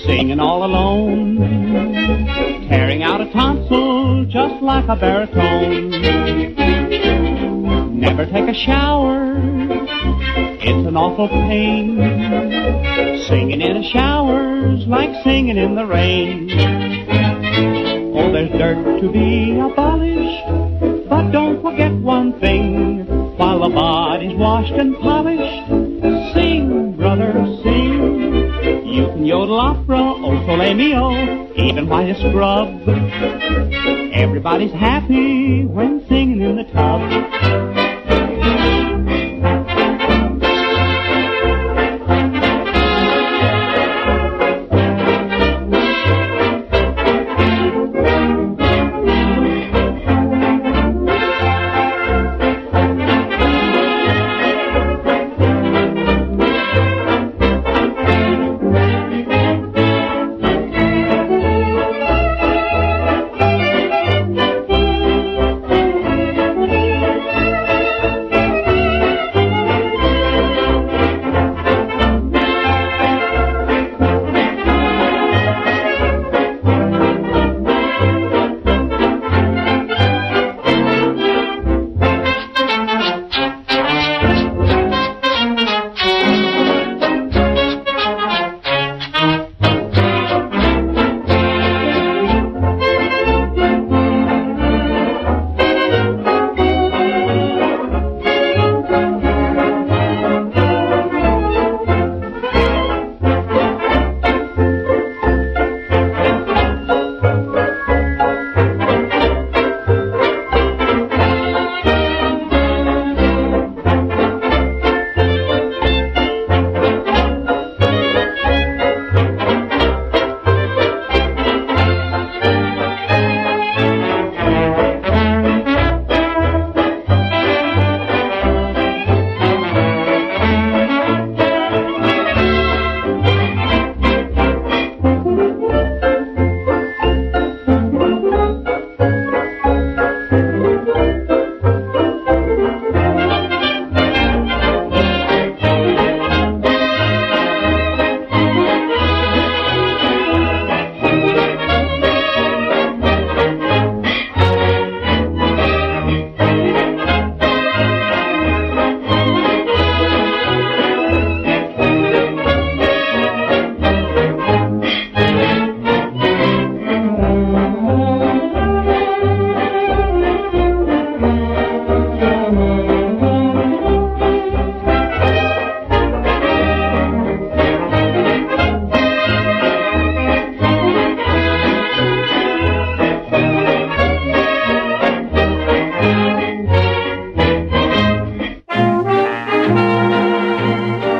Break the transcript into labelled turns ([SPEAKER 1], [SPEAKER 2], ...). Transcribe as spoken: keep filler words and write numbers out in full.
[SPEAKER 1] singing all alone, tearing out a tonsil just like a baritone. Never take a shower, it's an awful pain. Singing in a shower's like singing in the rain. Oh, there's dirt to be abolished, but don't forget one thing. While the body's washed and polished, sing, brother, sing. You can yodel opera, oh sole mio, even while you scrub. Everybody's happy when singing in the tub.